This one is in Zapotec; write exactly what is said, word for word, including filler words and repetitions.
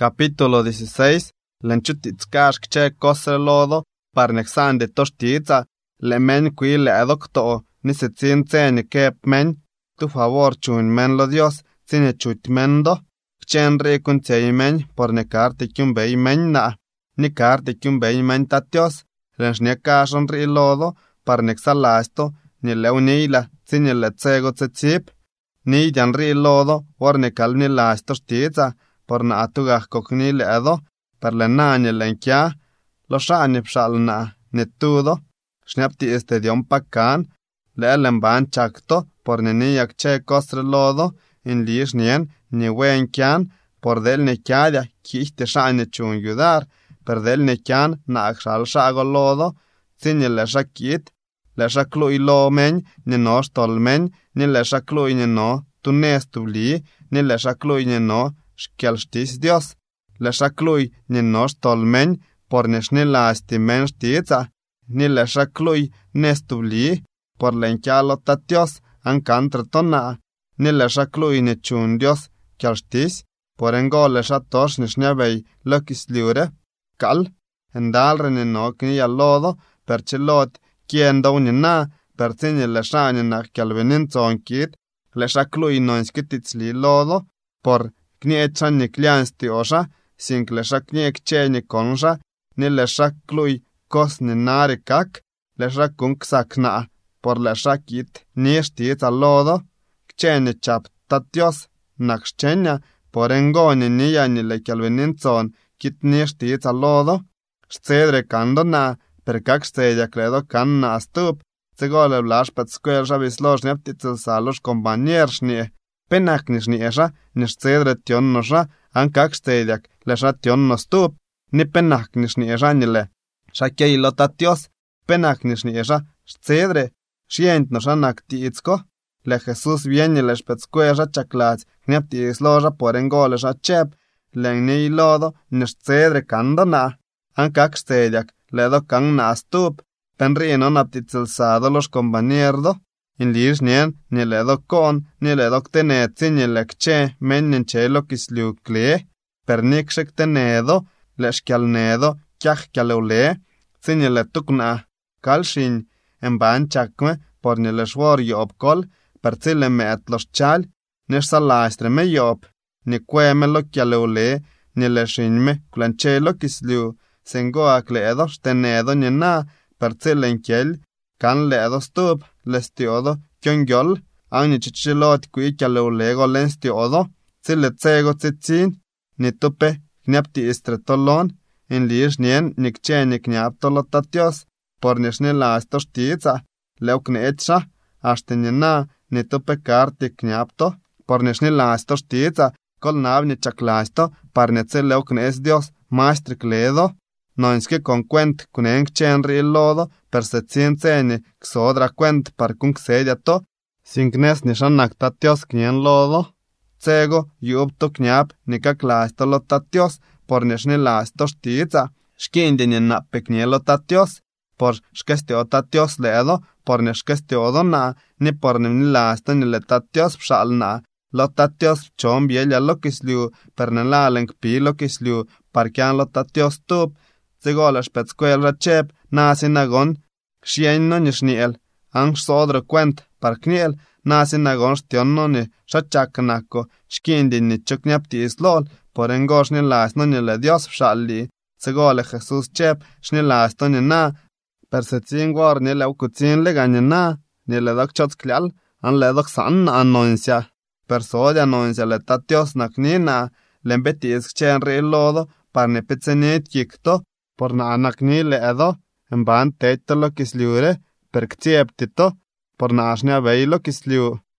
Capítulo dieciséis. Lenchutitskash kche kosre lodo, parnexan de toshtiza, le men qui le adocto, ni se tzinze kep men, tu favor chun men lo Dios, zine chut mendo, kchen re kun men, por ne carte kyun bei men na, ni carte kyun bei men tatios, lenchne kashon ri lodo, parnexalasto, ni leunila, zine le tsego tzetzip, ni jan ri lodo, war ne kalni lasto shtiza, por na atugah kokni le edo, per le nanye lenkia, lo shani pshalna, netudo, shnepti este dion pakan, le elemban chakto, por ne niyak che kostre lodo, in lish nien, ni wen kian, por del ne kiadia, kiste shani chun yudar, per del ne kian, na akshal shago lodo, zinye le shakit, le shaklui lo men, ni no stol men, ni le shaklui ni no, tu nestubli, ni le shaklui ni no, shkelshtis Dios, le shaklui ni no stol men, por neshni lasti men shtiza, ni le shaklui nestubli, por lenkialo tatios, ankantre tona, ni le shaklui ni chun Dios, kelshtis, por engo le shatosh nishnebei lokis liure, kal, endalre ni no kni lodo, per chilot, kiendo ni na, per zini le shani na kelvenin zonkit, le shaklui no inskititzli lodo, por kniechan ni kliansti osha, sin le shakniek che ni konsha, ni le shaklui kos ni nari kak, le shakunk sakna, por le shakit ni shtit lodo, kche ni chap tatios, nakshchenya, por engoni ni ya ni le kelveninzon, kit ni shtit lodo, shcedre kando na, per kak shcedja credo kan na stup, zegole blash pat square shavislosh neptitzel salos compañers ni, penak nish ni esha, nish cedre tion nosha, an kak stediak, le sha tion no stup, ni penak nish ni esha nile. Shakya ilotatios, penak nish ni esha, cedre, shient nosha nakti itzko, le Jesus viene le spetskue esha chaklat, knepti isloja por engole esha chep, le ni ilodo, nish cedre kando na, an kak stediak, le do kan na stup, penri non aptitzelzado los compañerdo, in lirs nien, ni le do kon, ni le do tenetzi, ni le kche, men nin chelo kisliu kle, per nikshek tenedo, le shkialnedo, kjach kjaleule, zi ni le tukna, kalshin, en ban chakme, por ni le shwor job kol, per zi le met los chal, ni shalaistre me job, ni kweme lo kjaleule, ni le shinme, klanchelo kisliu, sengo akledo, stenedo ni na, per zi le nkjel, kan ledo stup, lestiodo, kyongyol, agni chichilot kui kjaleulego lenstiodo, zile tsego tsitzin, ni tupe, kniapti istretolon, in lish nien, nikche ni kniaptolo tatios, por nishni lasto shtiza, leukne etcha, ashti nina, ni tupe karti kniapto, por nishni lasto shtiza, kol nav ni chaklasto, par netze leukne es Dios, maestri kledo, no inske con cuent kunen kchenri lodo, per se cienzeni ksodra cuent par kung sedia to, sin knes ni shanak tatios knien lodo, cego yubto kniap ni kaklasto lo tatios, por nishni lasto shtiza, shkindi ni nape knielo tatios, por shkestio tatios ledo, por nishkestio do na, ni por ni lasto ni le tatios pshal na, lo tatios chom bielja lo kisliu, per nelalen kpi lo kisliu, par kian lo tatios tup, Zegola spetskuel rachep, nasi nagon, xien no ni shniel, ang sodro kwent, par kniel, nasi nagon shtion no ni shachaknako, shkindi ni chukniapti islol, por engosh ni las no ni le Dios pshalli, zegola Jesus chep, shni las to ni na, per se tsingwar ni le ukutsin le gani na, ni le dok chotsklial, an le dok san anoinsia, per sodia anoinsia le tatios naknina, lembeti iskchen re lodo, par ne petzenit yikto, por na anakni le edo, en ban tetto lo kisliure, per ktieptito, por na ashnia vei lo kisliu.